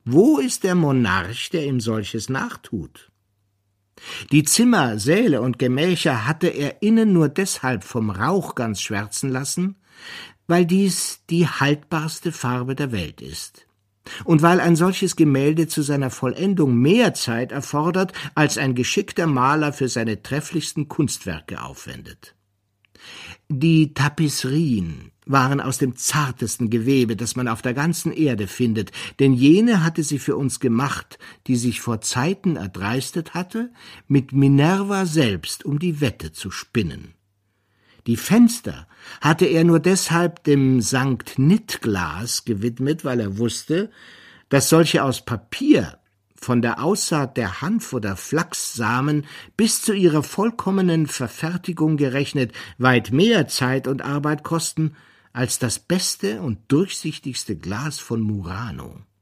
Wo ist der Monarch, der ihm solches nachtut? Die Zimmer, Säle und Gemächer hatte er innen nur deshalb vom Rauch ganz schwärzen lassen, weil dies die haltbarste Farbe der Welt ist. Und weil ein solches Gemälde zu seiner Vollendung mehr Zeit erfordert, als ein geschickter Maler für seine trefflichsten Kunstwerke aufwendet. Die Tapisserien waren aus dem zartesten Gewebe, das man auf der ganzen Erde findet, denn jene hatte sie für uns gemacht, die sich vor Zeiten erdreistet hatte, mit Minerva selbst um die Wette zu spinnen. Die Fenster hatte er nur deshalb dem Sankt Nitglas gewidmet, weil er wusste, dass solche aus Papier, von der Aussaat der Hanf- oder Flachssamen bis zu ihrer vollkommenen Verfertigung gerechnet, weit mehr Zeit und Arbeit kosten als das beste und durchsichtigste Glas von Murano.